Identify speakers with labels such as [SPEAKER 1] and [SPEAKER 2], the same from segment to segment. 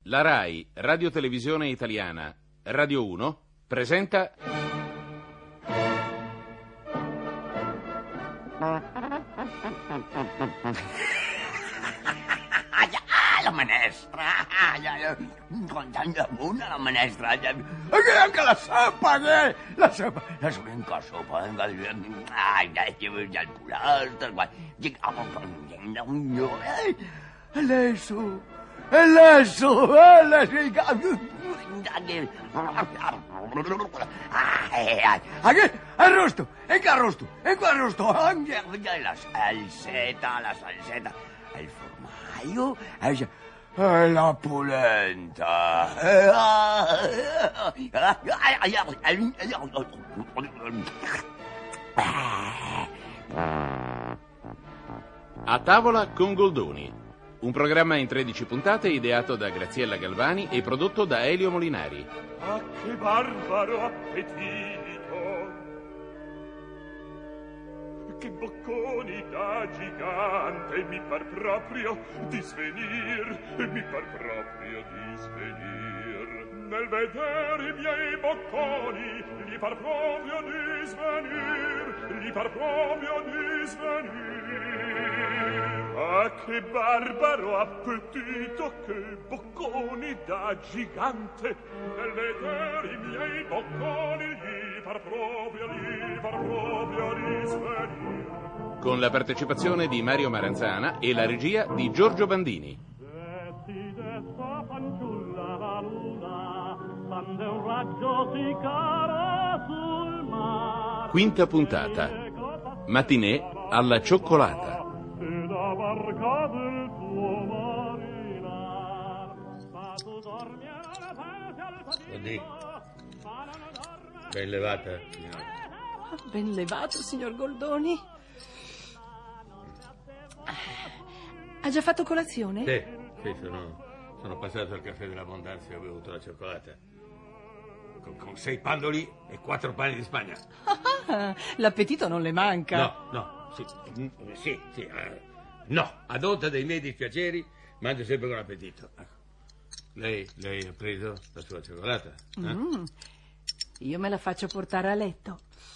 [SPEAKER 1] La RAI, Radio Televisione Italiana, Radio 1, presenta...
[SPEAKER 2] La manestra, con tanta muna la manestra, anche la sopa, la sopa in sopa, il pulastro, Adesso, arrosto, anche la salsetta, il formaggio, la polenta.
[SPEAKER 1] A tavola con Goldoni, un programma in 13 puntate ideato da Graziella Galvani e prodotto da Elio Molinari.
[SPEAKER 3] Ah, che barbaro appetito! Che bocconi da gigante, mi par proprio di svenir, Nel vedere i miei bocconi, gli par proprio di svenir. Ah, che barbaro appetito, che bocconi da gigante. Nel vedere i miei bocconi, gli par proprio di svenir.
[SPEAKER 1] Con la partecipazione di Mario Maranzana e la regia di Giorgio Bandini. Quinta puntata. Matinée alla cioccolata.
[SPEAKER 4] Oddio. Ben levata, signora.
[SPEAKER 5] Ben levato, signor Goldoni. Ha già fatto colazione?
[SPEAKER 4] Sì, sono passato al caffè dell'abbondanza e ho bevuto la cioccolata. Con 6 pandoli e 4 pani di Spagna.
[SPEAKER 5] L'appetito non le manca.
[SPEAKER 4] No, no, ad onta dei miei dispiaceri mangio sempre con appetito. Lei ha preso la sua cioccolata?
[SPEAKER 5] Io me la faccio portare a letto.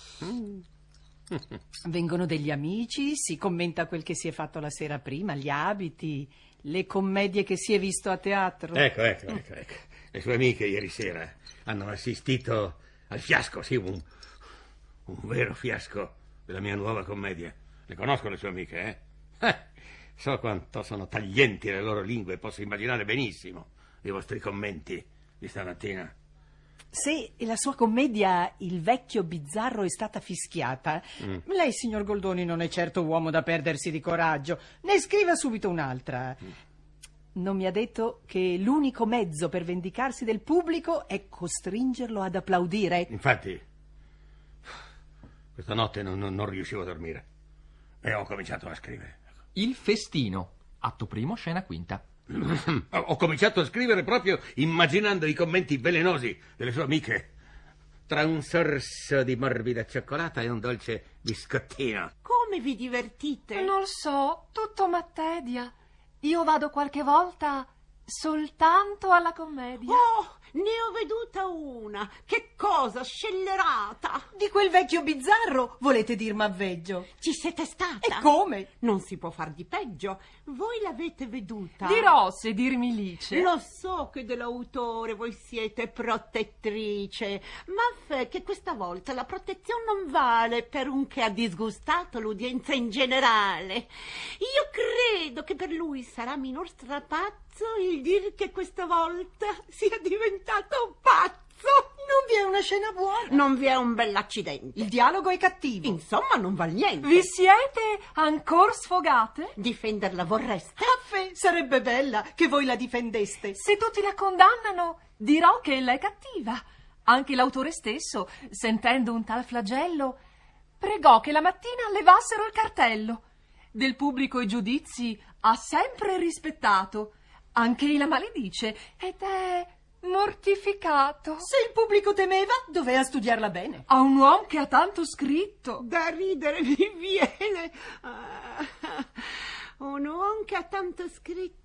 [SPEAKER 5] Vengono degli amici, si commenta quel che si è fatto la sera prima, gli abiti, le commedie che si è visto a teatro.
[SPEAKER 4] Ecco. Le sue amiche ieri sera hanno assistito al fiasco, sì, un vero fiasco della mia nuova commedia. Le conosco le sue amiche, So quanto sono taglienti le loro lingue, posso immaginare benissimo i vostri commenti di stamattina.
[SPEAKER 5] Se la sua commedia Il vecchio bizzarro è stata fischiata, lei, signor Goldoni, non è certo uomo da perdersi di coraggio. Ne scriva subito un'altra. Non mi ha detto che l'unico mezzo per vendicarsi del pubblico è costringerlo ad applaudire?
[SPEAKER 4] Infatti, questa notte non riuscivo a dormire e ho cominciato a scrivere.
[SPEAKER 6] Il festino, atto primo, scena quinta.
[SPEAKER 4] Ho cominciato a scrivere proprio immaginando i commenti velenosi delle sue amiche. Tra un sorso di morbida cioccolata e un dolce biscottino.
[SPEAKER 7] Come vi divertite?
[SPEAKER 8] Non so, tutto mattedia. Io vado qualche volta soltanto alla commedia.
[SPEAKER 7] Oh, ne ho veduta una. Che cosa scellerata!
[SPEAKER 5] Di quel vecchio bizzarro volete dir m'avveggio?
[SPEAKER 7] Ci siete stata?
[SPEAKER 5] E come?
[SPEAKER 7] Non si può far di peggio. Voi l'avete veduta?
[SPEAKER 8] Dirò se dirmi lice.
[SPEAKER 7] Lo so che dell'autore voi siete protettrice, ma che questa volta la protezione non vale per un che ha disgustato l'udienza in generale. Io credo che per lui sarà minor strapazzo il dir che questa volta sia diventato pazzo.
[SPEAKER 5] Non vi è una scena buona.
[SPEAKER 7] Non vi è un bell'accidente.
[SPEAKER 5] Il dialogo è cattivo.
[SPEAKER 7] Insomma, non val niente.
[SPEAKER 8] Vi siete ancora sfogate?
[SPEAKER 7] Difenderla vorreste?
[SPEAKER 5] Sarebbe bella che voi la difendeste.
[SPEAKER 8] Se tutti la condannano, dirò che ella è cattiva. Anche l'autore stesso, sentendo un tal flagello, pregò che la mattina levassero il cartello. Del pubblico i giudizi ha sempre rispettato. Anche la maledice ed è mortificato.
[SPEAKER 5] Se il pubblico temeva, doveva studiarla bene.
[SPEAKER 8] A un uomo che ha tanto scritto.
[SPEAKER 7] Da ridere mi viene. Un uomo che ha tanto scritto.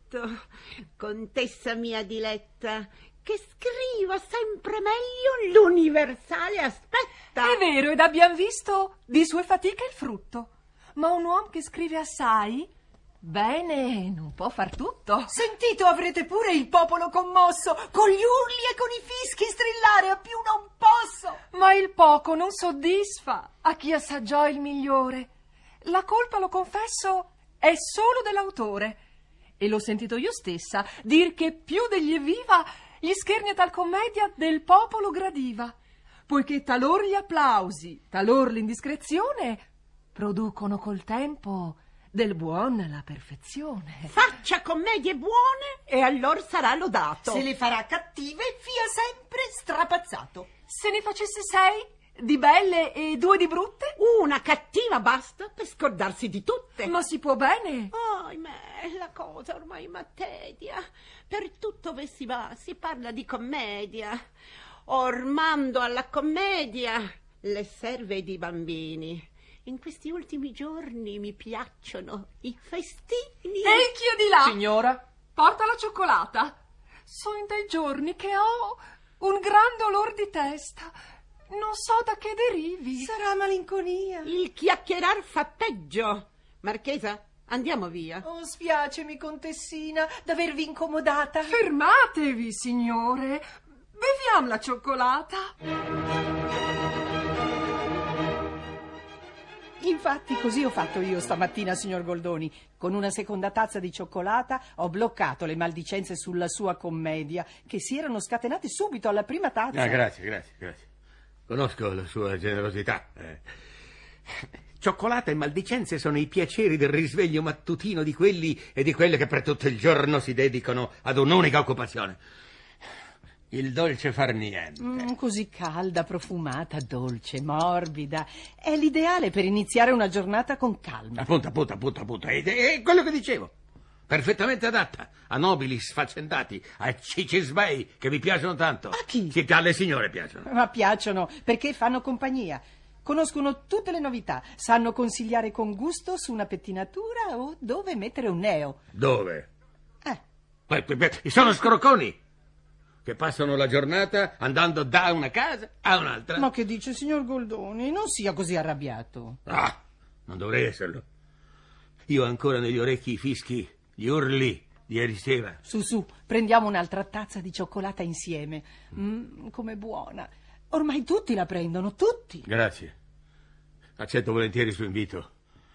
[SPEAKER 7] fatto, contessa mia diletta, che scriva sempre meglio l'universale aspetta.
[SPEAKER 8] È vero, ed abbiam visto di sue fatiche il frutto. Ma un uomo che scrive assai, bene, non può far tutto.
[SPEAKER 5] Sentito, avrete pure il popolo commosso, con gli urli e con i fischi strillare, a più non posso.
[SPEAKER 8] Ma il poco non soddisfa a chi assaggiò il migliore. La colpa, lo confesso, è solo dell'autore. E l'ho sentito io stessa dir che più degli evviva gli scherni a tal commedia del popolo gradiva, poiché talor gli applausi, talor l'indiscrezione producono col tempo del buon la perfezione.
[SPEAKER 7] Faccia commedie buone e allora sarà lodato.
[SPEAKER 5] Se le farà cattive, fia sempre strapazzato.
[SPEAKER 8] Se ne facesse 6 di belle e 2 di brutte?
[SPEAKER 7] Una cattiva basta per scordarsi di tutte.
[SPEAKER 8] Ma si può bene.
[SPEAKER 7] Ahimè, la cosa ormai m'attedia. Per tutto dove si va si parla di commedia. Ormando alla commedia le serve di bambini. In questi ultimi giorni mi piacciono i festini.
[SPEAKER 8] Ehi, chi è di là?
[SPEAKER 6] Signora?
[SPEAKER 8] Porta la cioccolata. Sono dei giorni che ho un gran dolor di testa. Non so da che derivi.
[SPEAKER 5] Sarà malinconia.
[SPEAKER 7] Il chiacchierar fa peggio. Marchesa, andiamo via.
[SPEAKER 5] Oh, spiacemi, contessina, d'avervi incomodata.
[SPEAKER 8] Fermatevi, signore. Beviamo la cioccolata.
[SPEAKER 5] Infatti così ho fatto io stamattina, signor Goldoni. Con una seconda tazza di cioccolata ho bloccato le maldicenze sulla sua commedia, che si erano scatenate subito alla prima tazza.
[SPEAKER 4] Grazie. Conosco la sua generosità. Cioccolata e maldicenze sono i piaceri del risveglio mattutino di quelli e di quelle che per tutto il giorno si dedicano ad un'unica occupazione. Il dolce far niente.
[SPEAKER 5] Così calda, profumata, dolce, morbida. È l'ideale per iniziare una giornata con calma.
[SPEAKER 4] Appunto. È quello che dicevo. Perfettamente adatta a nobili sfaccendati, a cicisbei che vi piacciono tanto.
[SPEAKER 5] A chi?
[SPEAKER 4] Sì, alle signore piacciono.
[SPEAKER 5] Ma piacciono perché fanno compagnia. Conoscono tutte le novità, sanno consigliare con gusto su una pettinatura o dove mettere un neo.
[SPEAKER 4] Dove? Sono scrocconi che passano la giornata andando da una casa a un'altra.
[SPEAKER 5] Ma che dice, signor Goldoni? Non sia così arrabbiato.
[SPEAKER 4] Non dovrei esserlo. Io ho ancora negli orecchi i fischi, gli urli di ieri sera.
[SPEAKER 5] Su, prendiamo un'altra tazza di cioccolata insieme. Com'è buona. Ormai tutti la prendono, tutti.
[SPEAKER 4] Grazie. Accetto volentieri il suo invito.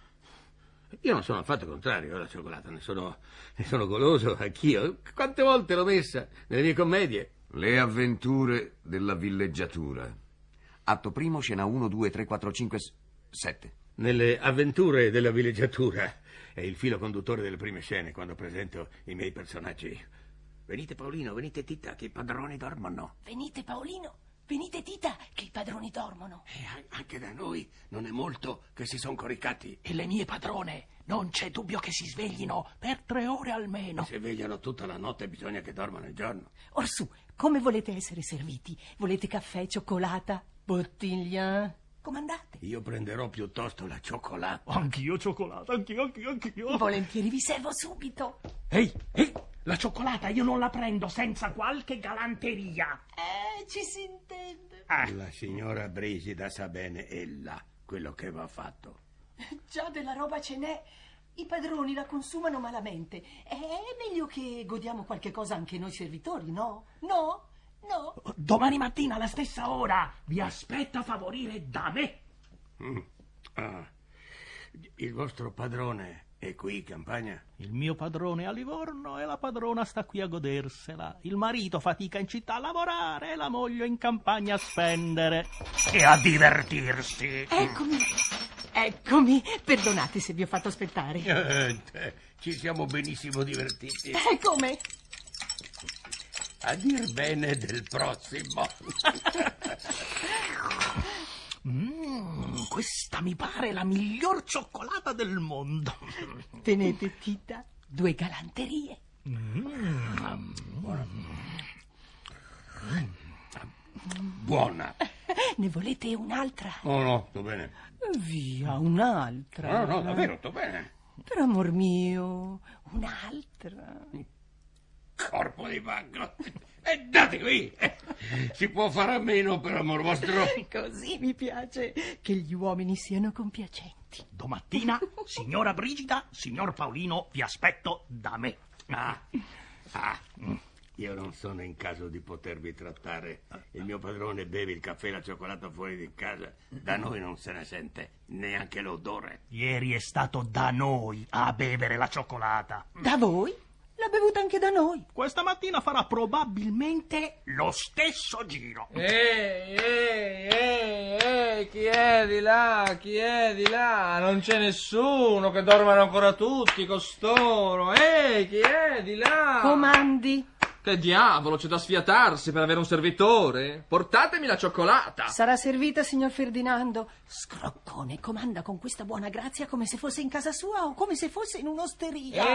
[SPEAKER 4] Io non sono affatto contrario alla cioccolata, ne sono goloso anch'io. Quante volte l'ho messa nelle mie commedie?
[SPEAKER 9] Le avventure della villeggiatura. Atto primo, scena 1, 2, 3, 4, 5, 7.
[SPEAKER 4] Nelle avventure della villeggiatura è il filo conduttore delle prime scene quando presento i miei personaggi. Venite Paolino, venite Tita, che i padroni dormono.
[SPEAKER 5] Venite Paolino, venite Tita, che i padroni dormono.
[SPEAKER 4] Anche da noi non è molto che si son coricati.
[SPEAKER 10] E le mie padrone, non c'è dubbio che si sveglino per 3 ore almeno.
[SPEAKER 4] Se vegliano tutta la notte bisogna che dormano il giorno.
[SPEAKER 5] Orsù, come volete essere serviti? Volete caffè, cioccolata, bottiglia? Comandate.
[SPEAKER 4] Io prenderò piuttosto la cioccolata.
[SPEAKER 3] Anch'io cioccolata, anch'io.
[SPEAKER 5] Volentieri, vi servo subito.
[SPEAKER 10] Ehi, la cioccolata io non la prendo senza qualche galanteria.
[SPEAKER 5] Ci si intende.
[SPEAKER 4] La signora Brisida sa bene ella quello che va fatto.
[SPEAKER 5] Già della roba ce n'è. I padroni la consumano malamente. È meglio che godiamo qualche cosa anche noi servitori, no? No?
[SPEAKER 10] Domani mattina alla stessa ora vi aspetta a favorire da me.
[SPEAKER 4] Il vostro padrone è qui in campagna?
[SPEAKER 11] Il mio padrone è a Livorno e la padrona sta qui a godersela. Il marito fatica in città a lavorare e la moglie in campagna a spendere.
[SPEAKER 10] E a divertirsi.
[SPEAKER 5] Eccomi. Perdonate se vi ho fatto aspettare.
[SPEAKER 4] Ci siamo benissimo divertiti.
[SPEAKER 5] Come?
[SPEAKER 4] A dir bene del prossimo.
[SPEAKER 10] Questa mi pare la miglior cioccolata del mondo.
[SPEAKER 5] Tenete Tita, 2 galanterie.
[SPEAKER 4] Buona.
[SPEAKER 5] Ne volete un'altra?
[SPEAKER 4] No, sto bene.
[SPEAKER 5] Via, un'altra.
[SPEAKER 4] No, davvero, sto bene.
[SPEAKER 5] Per amor mio, un'altra.
[SPEAKER 4] Corpo di fango. E date qui. Si può fare a meno, per amor vostro.
[SPEAKER 5] Così mi piace che gli uomini siano compiacenti.
[SPEAKER 11] Domattina, signora Brigida, signor Paolino, vi aspetto da me.
[SPEAKER 4] Io non sono in caso di potervi trattare. Il mio padrone beve il caffè e la cioccolata fuori di casa. Da noi non se ne sente neanche l'odore.
[SPEAKER 11] Ieri è stato da noi a bevere la cioccolata.
[SPEAKER 5] Da voi? L'ha bevuta anche da noi.
[SPEAKER 11] Questa mattina farà probabilmente lo stesso giro.
[SPEAKER 6] Ehi, chi è di là? Chi è di là? Non c'è nessuno, che dormano ancora tutti costoro. Ehi, chi è di là?
[SPEAKER 5] Comandi.
[SPEAKER 6] Che diavolo, c'è da sfiatarsi per avere un servitore? Portatemi la cioccolata.
[SPEAKER 5] Sarà servita, signor Ferdinando. Scroccone, comanda con questa buona grazia come se fosse in casa sua o come se fosse in un'osteria.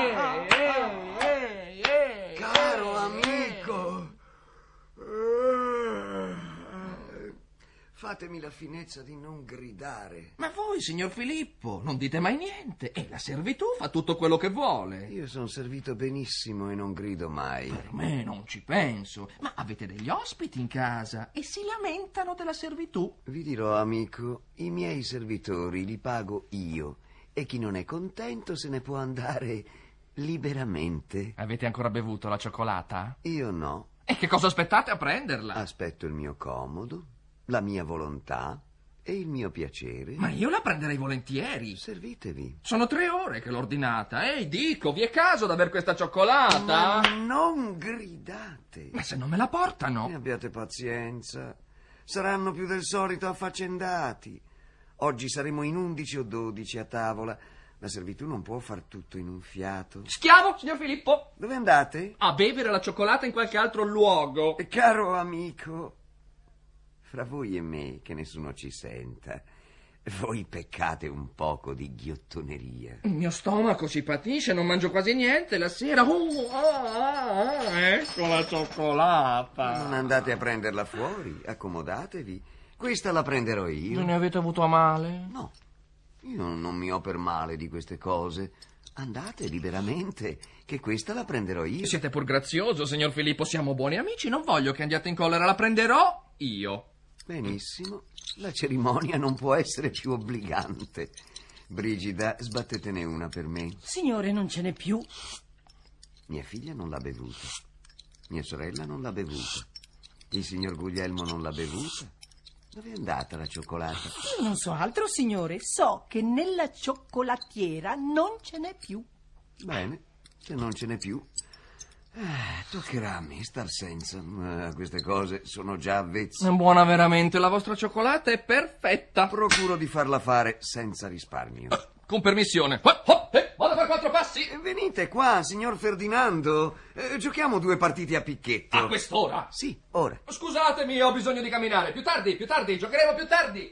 [SPEAKER 9] Caro amico, fatemi la finezza di non gridare.
[SPEAKER 6] Ma voi, signor Filippo, non dite mai niente. E la servitù fa tutto quello che vuole.
[SPEAKER 9] Io sono servito benissimo e non grido mai.
[SPEAKER 6] Per me non ci penso. Ma avete degli ospiti in casa e si lamentano della servitù.
[SPEAKER 9] Vi dirò, amico, i miei servitori li pago io e chi non è contento se ne può andare liberamente.
[SPEAKER 6] Avete ancora bevuto la cioccolata?
[SPEAKER 9] Io no.
[SPEAKER 6] E che cosa aspettate a prenderla?
[SPEAKER 9] Aspetto il mio comodo, la mia volontà e il mio piacere.
[SPEAKER 6] Ma io la prenderei volentieri.
[SPEAKER 9] Servitevi.
[SPEAKER 6] Sono 3 ore che l'ho ordinata. Ehi, dico, vi è caso d'aver questa cioccolata?
[SPEAKER 9] Ma non gridate.
[SPEAKER 6] Ma se non me la portano?
[SPEAKER 9] Ne abbiate pazienza. Saranno più del solito affaccendati. Oggi saremo in 11 o 12 a tavola. La servitù non può far tutto in un fiato.
[SPEAKER 6] Schiavo, signor Filippo.
[SPEAKER 9] Dove andate?
[SPEAKER 6] A bevere la cioccolata in qualche altro luogo.
[SPEAKER 9] Caro amico, fra voi e me, che nessuno ci senta, voi peccate un poco di ghiottoneria.
[SPEAKER 6] Il mio stomaco si patisce, non mangio quasi niente la sera. Ecco la cioccolata.
[SPEAKER 9] Non andate a prenderla fuori, accomodatevi. Questa la prenderò io.
[SPEAKER 6] Non ne avete avuto a male?
[SPEAKER 9] No, io non mi ho per male di queste cose. Andate liberamente, che questa la prenderò io.
[SPEAKER 6] Siete pur grazioso, signor Filippo, siamo buoni amici, non voglio che andiate in collera, la prenderò io.
[SPEAKER 9] Benissimo, la cerimonia non può essere più obbligante. Brigida, sbattetene una per me.
[SPEAKER 5] Signore, non ce n'è più.
[SPEAKER 9] Mia figlia non l'ha bevuta. Mia sorella non l'ha bevuta. Il signor Guglielmo non l'ha bevuta. Dove è andata la cioccolata?
[SPEAKER 5] Io non so altro, signore. So che nella cioccolatiera non ce n'è più.
[SPEAKER 9] Bene, se non ce n'è più, toccherà a me star senza. Queste cose sono già avvezze.
[SPEAKER 6] È buona veramente, la vostra cioccolata è perfetta.
[SPEAKER 9] Procuro di farla fare senza risparmio.
[SPEAKER 6] Con permissione. Vado a fare 4 passi.
[SPEAKER 9] Venite qua, signor Ferdinando. Giochiamo 2 partite a picchetto.
[SPEAKER 6] A quest'ora?
[SPEAKER 9] Sì, ora.
[SPEAKER 6] Scusatemi, ho bisogno di camminare. Più tardi, giocheremo più tardi.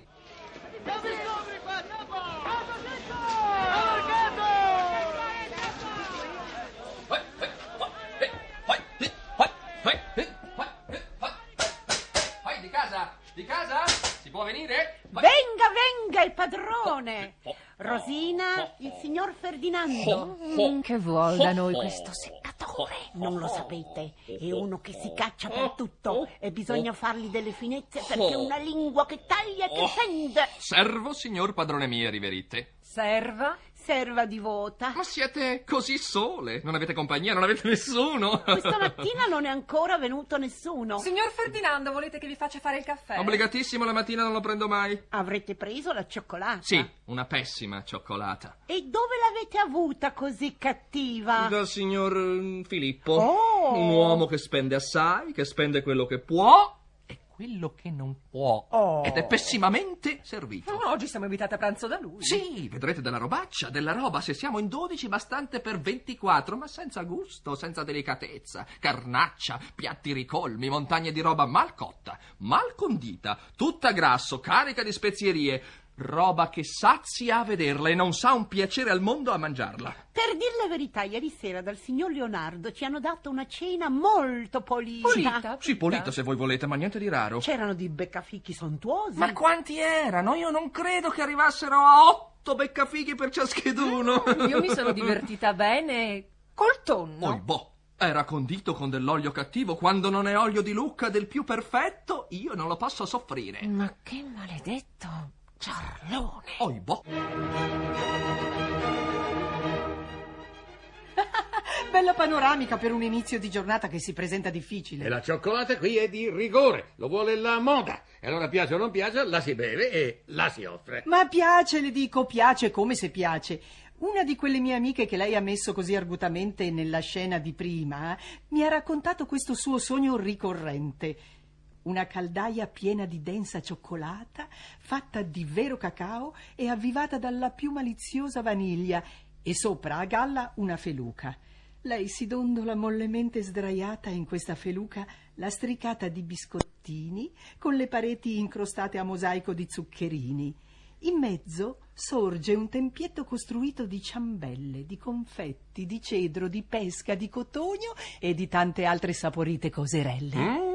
[SPEAKER 6] Di casa? Si può venire?
[SPEAKER 7] Venga il padrone. Rosina, il signor Ferdinando.
[SPEAKER 8] Che vuol da noi questo
[SPEAKER 7] Seccatore, non lo sapete, è uno che si caccia per tutto e bisogna fargli delle finezze perché è una lingua che taglia e che fende.
[SPEAKER 6] Servo, signor padrone mio, riverite.
[SPEAKER 8] serva?
[SPEAKER 7] Serva divota.
[SPEAKER 6] Ma siete così sole? Non avete compagnia, non avete nessuno?
[SPEAKER 7] Questa mattina non è ancora venuto nessuno.
[SPEAKER 8] Signor Ferdinando, volete che vi faccia fare il caffè?
[SPEAKER 6] Obbligatissimo, la mattina non lo prendo mai.
[SPEAKER 7] Avrete preso la cioccolata?
[SPEAKER 6] Sì, una pessima cioccolata.
[SPEAKER 7] E dove l'avete avuta così cattiva?
[SPEAKER 6] Dal signor Filippo.
[SPEAKER 7] Oh!
[SPEAKER 6] Un uomo che spende assai, che spende quello che può e quello che non può.
[SPEAKER 8] Oh.
[SPEAKER 6] Ed è pessimamente servito.
[SPEAKER 8] Oggi siamo invitati a pranzo da lui.
[SPEAKER 6] Sì, vedrete della robaccia, della roba, se siamo in 12 bastante per 24, ma senza gusto, senza delicatezza, carnaccia, piatti ricolmi, montagne di roba mal cotta, mal condita, tutta grasso, carica di spezierie, roba che sazia a vederla e non sa un piacere al mondo a mangiarla.
[SPEAKER 7] Per dir la verità, ieri sera dal signor Leonardo ci hanno dato una cena molto pulita.
[SPEAKER 8] Pulita?
[SPEAKER 6] Sì, pulita se voi volete, ma niente di raro.
[SPEAKER 7] C'erano di beccafichi sontuosi.
[SPEAKER 6] Ma quanti erano? Io non credo che arrivassero a 8 beccafighi per ciascheduno.
[SPEAKER 8] Io mi sono divertita bene col tonno.
[SPEAKER 6] Oh, boh, era condito con dell'olio cattivo. Quando non è olio di Lucca del più perfetto, io non lo posso soffrire.
[SPEAKER 8] Ma che maledetto ciarlone.
[SPEAKER 6] Oh, boh.
[SPEAKER 5] Bella panoramica per un inizio di giornata che si presenta difficile.
[SPEAKER 4] E la cioccolata qui è di rigore, lo vuole la moda. E allora piace o non piace, la si beve e la si offre.
[SPEAKER 5] Ma piace, le dico, piace come se piace. Una di quelle mie amiche che lei ha messo così argutamente nella scena di prima mi ha raccontato questo suo sogno ricorrente. Una caldaia piena di densa cioccolata, fatta di vero cacao e avvivata dalla più maliziosa vaniglia, e sopra a galla una feluca. Lei si dondola mollemente sdraiata in questa feluca, lastricata di biscottini, con le pareti incrostate a mosaico di zuccherini. In mezzo sorge un tempietto costruito di ciambelle, di confetti, di cedro, di pesca, di cotogno e di tante altre saporite coserelle.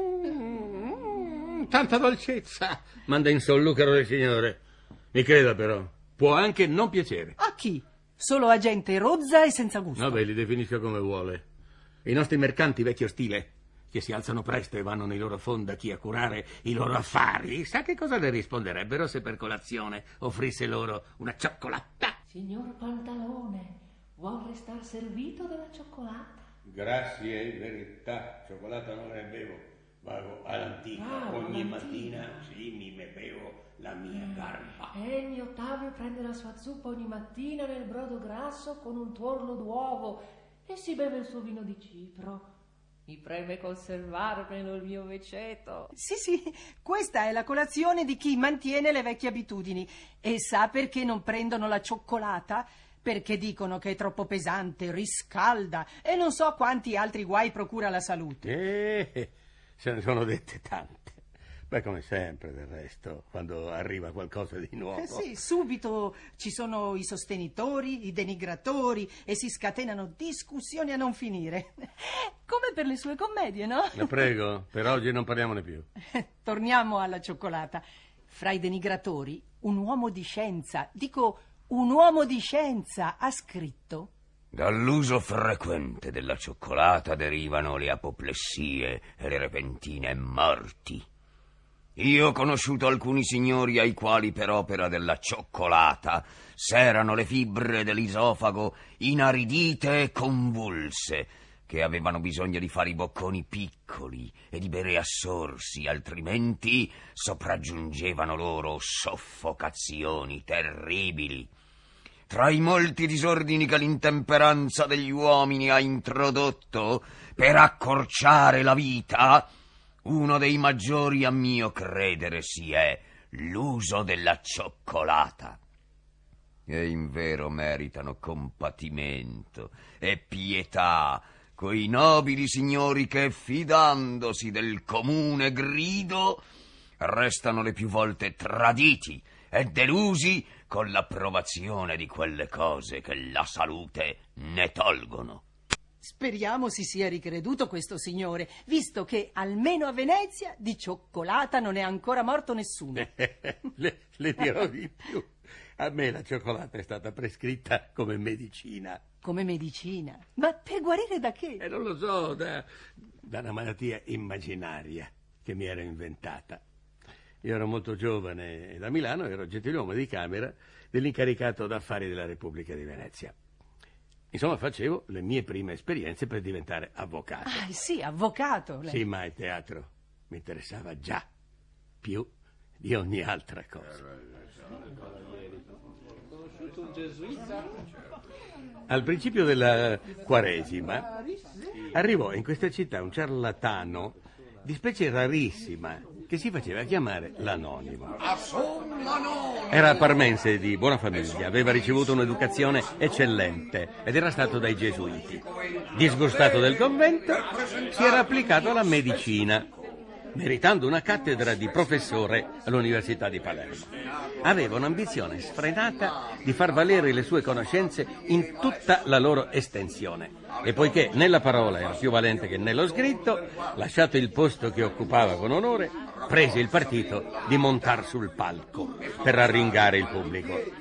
[SPEAKER 4] Tanta dolcezza! Manda in sollucaro le signore. Mi creda però, può anche non piacere.
[SPEAKER 5] A chi? Solo a gente rozza e senza gusto.
[SPEAKER 4] Vabbè, li definisca come vuole. I nostri mercanti vecchio stile, che si alzano presto e vanno nei loro fondati a curare i loro affari, sa che cosa le risponderebbero se per colazione offrisse loro una cioccolata?
[SPEAKER 8] Signor Pantalone, vuol restar servito della cioccolata?
[SPEAKER 4] Grazie, in verità, cioccolata non ne bevo. Vado all'antica, ogni mattina sì, mi bevo la mia garba.
[SPEAKER 8] Ennio Ottavio prende la sua zuppa ogni mattina nel brodo grasso con un tuorlo d'uovo e si beve il suo vino di cipro. Mi preme conservarmelo il mio veceto.
[SPEAKER 5] Sì, questa è la colazione di chi mantiene le vecchie abitudini. E sa perché non prendono la cioccolata? Perché dicono che è troppo pesante, riscalda e non so quanti altri guai procura alla salute.
[SPEAKER 4] Se ne sono dette tante. Beh, come sempre, del resto, quando arriva qualcosa di nuovo.
[SPEAKER 5] Sì, subito ci sono i sostenitori, i denigratori e si scatenano discussioni a non finire. Come per le sue commedie, no?
[SPEAKER 4] La prego, per oggi non parliamone più.
[SPEAKER 5] Torniamo alla cioccolata. Fra i denigratori, un uomo di scienza, dico un uomo di scienza, ha scritto:
[SPEAKER 2] dall'uso frequente della cioccolata derivano le apoplessie e le repentine morti. Io ho conosciuto alcuni signori ai quali per opera della cioccolata s'erano le fibre dell'isofago inaridite e convulse, che avevano bisogno di fare i bocconi piccoli e di bere a sorsi, altrimenti sopraggiungevano loro soffocazioni terribili. Tra i molti disordini che l'intemperanza degli uomini ha introdotto per accorciare la vita, uno dei maggiori a mio credere si è l'uso della cioccolata. E invero meritano compatimento e pietà quei nobili signori che, fidandosi del comune grido, restano le più volte traditi e delusi con l'approvazione di quelle cose che la salute ne tolgono.
[SPEAKER 5] Speriamo si sia ricreduto questo signore, visto che almeno a Venezia di cioccolata non è ancora morto nessuno.
[SPEAKER 4] Le dirò di più. A me la cioccolata è stata prescritta come medicina.
[SPEAKER 5] Come medicina? Ma per guarire da che?
[SPEAKER 4] Non lo so, da una malattia immaginaria che mi ero inventata. Io ero molto giovane e da Milano ero gentiluomo di camera dell'incaricato d'affari della Repubblica di Venezia. Insomma, facevo le mie prime esperienze per diventare avvocato.
[SPEAKER 5] Ah, sì, avvocato. Lei.
[SPEAKER 4] Sì, ma il teatro mi interessava già più di ogni altra cosa. Al principio della Quaresima arrivò in questa città un ciarlatano di specie rarissima che si faceva chiamare l'Anonimo. Era parmense di buona famiglia, aveva ricevuto un'educazione eccellente ed era stato dai gesuiti. Disgustato del convento, si era applicato alla medicina, meritando una cattedra di professore all'Università di Palermo. Aveva un'ambizione sfrenata di far valere le sue conoscenze in tutta la loro estensione. E poiché nella parola era più valente che nello scritto, lasciato il posto che occupava con onore, prese il partito di montar sul palco per arringare il pubblico.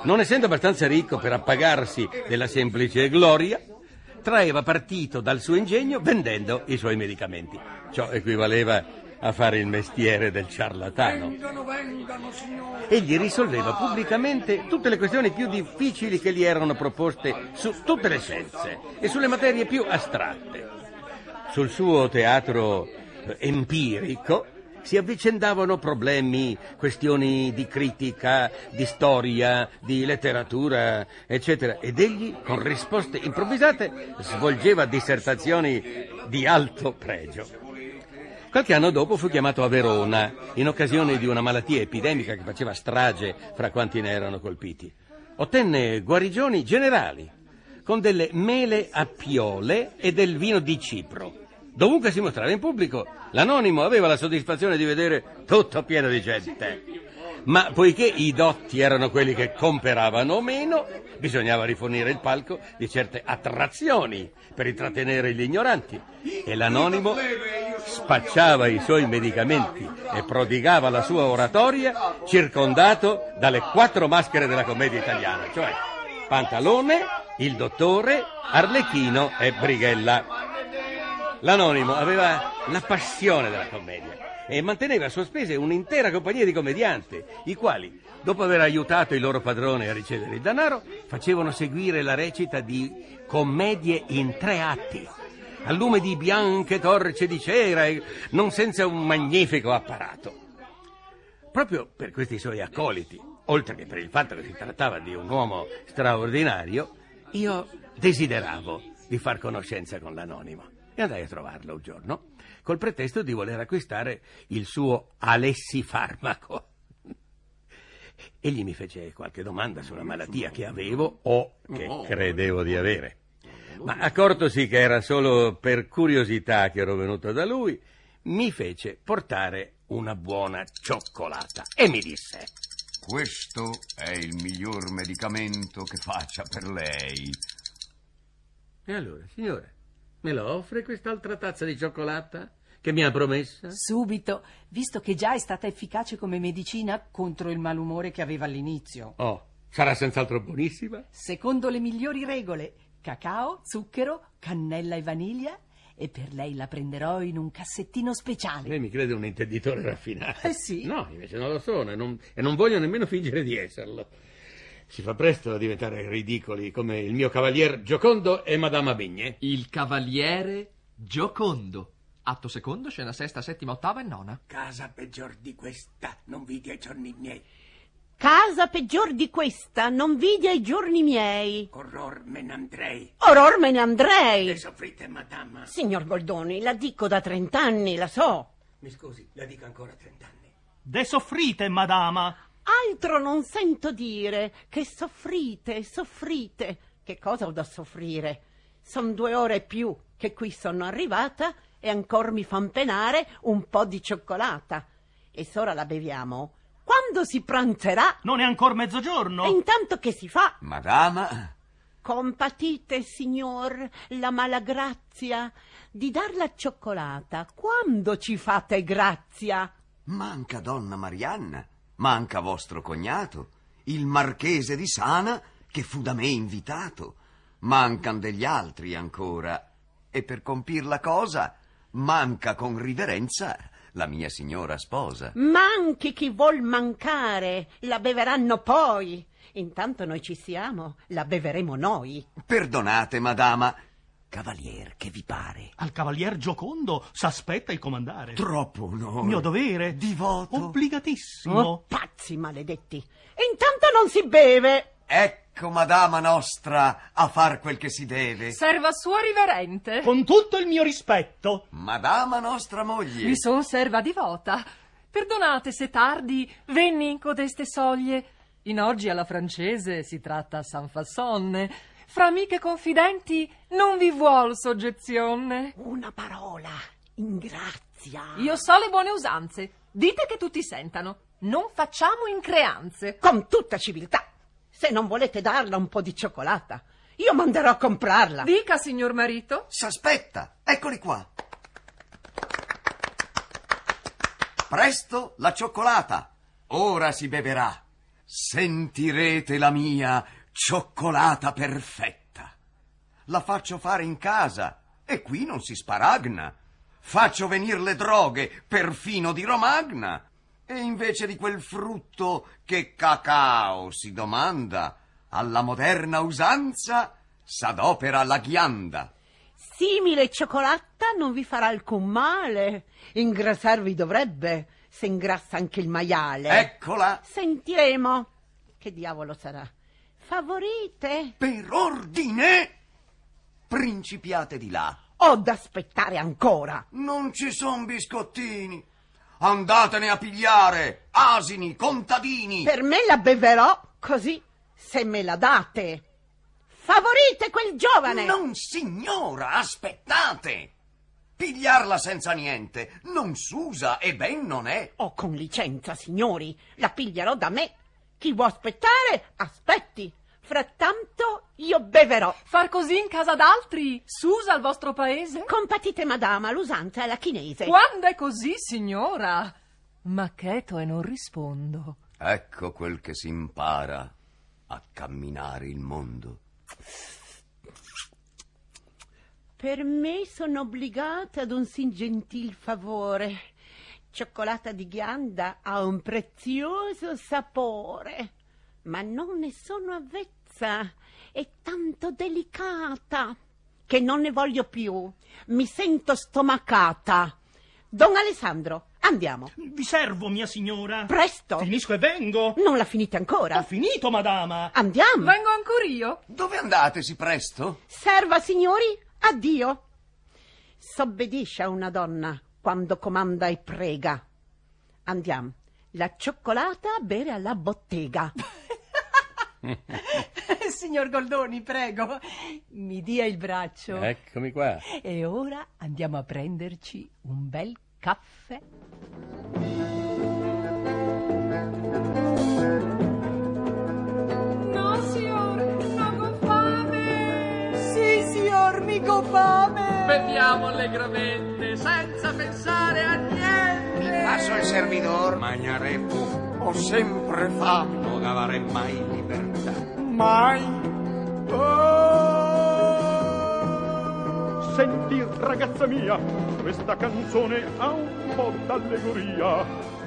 [SPEAKER 4] non essendo abbastanza ricco per appagarsi della semplice gloria, traeva partito dal suo ingegno vendendo i suoi medicamenti. Ciò equivaleva a fare il mestiere del ciarlatano.
[SPEAKER 9] Vengano, signore.
[SPEAKER 4] Egli risolveva pubblicamente tutte le questioni più difficili che gli erano proposte su tutte le scienze e sulle materie più astratte. Sul suo teatro empirico si avvicendavano problemi, questioni di critica, di storia, di letteratura, eccetera, ed egli, con risposte improvvisate, svolgeva dissertazioni di alto pregio. Qualche anno dopo fu chiamato a Verona in occasione di una malattia epidemica che faceva strage fra quanti ne erano colpiti. Ottenne guarigioni generali con delle mele a piole e del vino di Cipro. Dovunque si mostrava in pubblico, l'anonimo aveva la soddisfazione di vedere tutto pieno di gente. Ma poiché i dotti erano quelli che comperavano meno, bisognava rifornire il palco di certe attrazioni per intrattenere gli ignoranti. E l'anonimo spacciava i suoi medicamenti e prodigava la sua oratoria circondato dalle 4 maschere della commedia italiana, cioè Pantalone, il dottore, Arlecchino e Brighella. L'anonimo aveva la passione della commedia e manteneva a sue spese un'intera compagnia di commedianti, i quali, dopo aver aiutato il loro padrone a ricevere il denaro, facevano seguire la recita di commedie in 3 atti, al lume di bianche torce di cera e non senza un magnifico apparato. Proprio per questi suoi accoliti, oltre che per il fatto che si trattava di un uomo straordinario, io desideravo di far conoscenza con l'anonimo. E andai a trovarlo un giorno, col pretesto di voler acquistare il suo alessifarmaco. Egli mi fece qualche domanda sulla malattia che avevo o che credevo di avere. Ma accortosi che era solo per curiosità che ero venuto da lui, mi fece portare una buona cioccolata e mi disse:
[SPEAKER 2] questo è il miglior medicamento che faccia per lei.
[SPEAKER 4] E allora, signore, me la offre quest'altra tazza di cioccolata che mi ha promessa?
[SPEAKER 5] Subito, visto che già è stata efficace come medicina contro il malumore che aveva all'inizio.
[SPEAKER 4] Oh, sarà senz'altro buonissima?
[SPEAKER 5] Secondo le migliori regole: cacao, zucchero, cannella e vaniglia. E per lei la prenderò in un cassettino speciale.
[SPEAKER 4] Lei mi crede un intenditore raffinato?
[SPEAKER 5] Sì.
[SPEAKER 4] No, invece non lo sono e non voglio nemmeno fingere di esserlo. Si fa presto a diventare ridicoli come il mio cavalier Giocondo e Madama Abigne.
[SPEAKER 6] Il cavaliere Giocondo. Atto secondo, scena sesta, settima, ottava e nona.
[SPEAKER 10] Casa peggior di questa non vidi ai giorni miei.
[SPEAKER 7] Casa peggior di questa non vidi ai giorni miei.
[SPEAKER 10] Orror me ne andrei.
[SPEAKER 7] Orror me ne andrei.
[SPEAKER 10] Le soffrite, madama.
[SPEAKER 7] Signor Goldoni, la dico da 30 anni, la so.
[SPEAKER 10] Mi scusi, la dico ancora 30 anni.
[SPEAKER 11] De soffrite, madama.
[SPEAKER 7] Altro non sento dire che soffrite, soffrite. Che cosa ho da soffrire? Son 2 ore e più che qui sono arrivata e ancora mi fan penare un po' di cioccolata. E s'ora la beviamo. Quando si pranzerà?
[SPEAKER 11] Non è ancora mezzogiorno.
[SPEAKER 7] E intanto che si fa?
[SPEAKER 2] Madama?
[SPEAKER 7] Compatite, signor, la malagrazia di dar la cioccolata. Quando ci fate grazia?
[SPEAKER 9] Manca donna Marianna, manca vostro cognato, il marchese di Sana, che fu da me invitato. Mancan degli altri ancora. E per compir la cosa, manca con riverenza la mia signora sposa.
[SPEAKER 7] Manchi chi vuol mancare, la beveranno poi. Intanto noi ci siamo, la beveremo noi.
[SPEAKER 9] Perdonate, madama. Cavalier, che vi pare?
[SPEAKER 11] Al cavalier Giocondo s'aspetta il comandare.
[SPEAKER 9] Troppo onore.
[SPEAKER 11] Mio dovere.
[SPEAKER 9] Divoto.
[SPEAKER 11] Obbligatissimo.
[SPEAKER 7] Oh, pazzi maledetti. Intanto non si beve.
[SPEAKER 9] Ecco, madama nostra, a far quel che si deve.
[SPEAKER 8] Serva sua riverente.
[SPEAKER 11] Con tutto il mio rispetto.
[SPEAKER 9] Madama nostra moglie.
[SPEAKER 8] Vi son serva divota. Perdonate se tardi venni in codeste soglie. In oggi alla francese si tratta San Fassonne. Fra amiche confidenti non vi vuol soggezione.
[SPEAKER 7] Una parola, in grazia.
[SPEAKER 8] Io so le buone usanze. Dite che tutti sentano. Non facciamo increanze.
[SPEAKER 7] Con tutta civiltà. Se non volete darla un po' di cioccolata, io manderò a comprarla.
[SPEAKER 8] Dica, signor marito.
[SPEAKER 9] S'aspetta, eccoli qua. Presto la cioccolata. Ora si beverà. sentirete la mia cioccolata perfetta. La faccio fare in casa e qui non si sparagna. Faccio venir le droghe perfino di Romagna. E invece di quel frutto che cacao si domanda, alla moderna usanza s'adopera la ghianda.
[SPEAKER 7] Simile cioccolata non vi farà alcun male. Ingrassarvi dovrebbe, se ingrassa anche il maiale.
[SPEAKER 9] Eccola!
[SPEAKER 7] Sentiremo. Che diavolo sarà? Favorite?
[SPEAKER 9] Per ordine! Principiate di là.
[SPEAKER 7] Ho da aspettare ancora.
[SPEAKER 9] Non ci son biscottini. Andatene a pigliare, asini, contadini.
[SPEAKER 7] Per me la beverò così, se me la date. Favorite quel giovane.
[SPEAKER 9] Non, signora, aspettate. Pigliarla senza niente non s'usa e ben non è.
[SPEAKER 7] Oh, con licenza, signori, la piglierò da me. Chi vuol aspettare, aspetti. Frattanto io beverò.
[SPEAKER 8] Far così in casa d'altri s'usa al vostro paese?
[SPEAKER 7] Compatite, madama, l'usanza è la chinese.
[SPEAKER 8] Quando è così, signora? Ma cheto e non rispondo.
[SPEAKER 9] Ecco quel che si impara a camminare il mondo.
[SPEAKER 7] Per me sono obbligata ad un sin gentil favore. Cioccolata di ghianda ha un prezioso sapore, ma non ne sono avvezza. È tanto delicata che non ne voglio più. Mi sento stomacata. Don Alessandro, andiamo.
[SPEAKER 11] Vi servo, mia signora.
[SPEAKER 7] Presto.
[SPEAKER 11] Finisco e vengo.
[SPEAKER 7] Non la finite ancora?
[SPEAKER 11] Ho finito, madama.
[SPEAKER 7] Andiamo.
[SPEAKER 8] Vengo ancora io.
[SPEAKER 9] Dove andate sì presto?
[SPEAKER 7] Serva, signori, addio. S'obbedisce a una donna quando comanda e prega. Andiamo. La cioccolata a bere alla bottega.
[SPEAKER 5] Signor Goldoni, prego, mi dia il braccio.
[SPEAKER 4] Eccomi qua.
[SPEAKER 5] E ora andiamo a prenderci un bel caffè.
[SPEAKER 8] No, signor, non ho fame.
[SPEAKER 5] Sì, signor, mico fame.
[SPEAKER 6] Beviamo allegramente, senza pensare a niente.
[SPEAKER 9] Passo il servidor.
[SPEAKER 12] Magnarepo, ho sempre fame, non avrei mai libertà.
[SPEAKER 3] Mai. Senti, ragazza mia, questa canzone ha un po' d'allegoria.